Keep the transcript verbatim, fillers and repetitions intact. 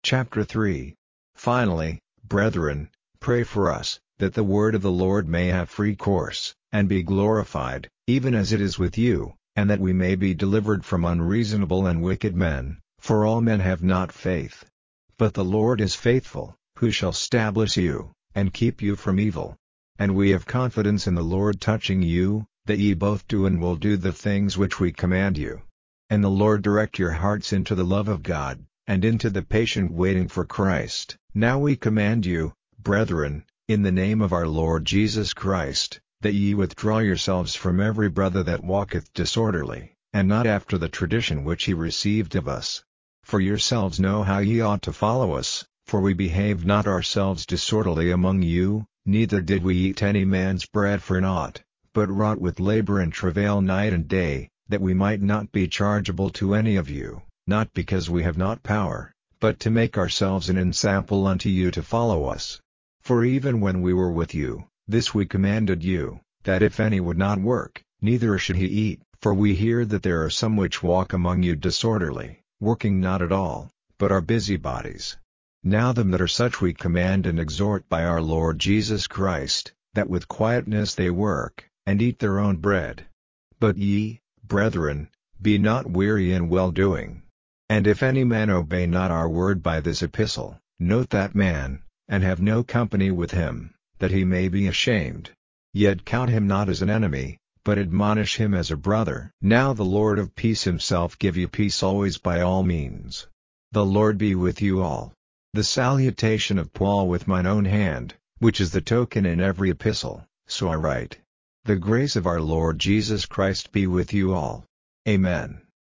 Chapter three. Finally, brethren, pray for us, that the word of the Lord may have free course, and be glorified, even as it is with you, and that we may be delivered from unreasonable and wicked men, for all men have not faith. But the Lord is faithful, who shall establish you, and keep you from evil. And we have confidence in the Lord touching you, that ye both do and will do the things which we command you. And the Lord direct your hearts into the love of God, and into the patient waiting for Christ. Now we command you, brethren, in the name of our Lord Jesus Christ, that ye withdraw yourselves from every brother that walketh disorderly, and not after the tradition which ye received of us. For yourselves know how ye ought to follow us, for we behaved not ourselves disorderly among you, neither did we eat any man's bread for naught, but wrought with labor and travail night and day, that we might not be chargeable to any of you, not because we have not power, but to make ourselves an ensample unto you to follow us. For even when we were with you, this we commanded you, that if any would not work, neither should he eat. For we hear that there are some which walk among you disorderly, working not at all, but are busybodies. Now them that are such we command and exhort by our Lord Jesus Christ, that with quietness they work, and eat their own bread. But ye, brethren, be not weary in well-doing. And if any man obey not our word by this epistle, note that man, and have no company with him, that he may be ashamed. Yet count him not as an enemy, but admonish him as a brother. Now the Lord of peace himself give you peace always by all means. The Lord be with you all. The salutation of Paul with mine own hand, which is the token in every epistle, so I write. The grace of our Lord Jesus Christ be with you all. Amen.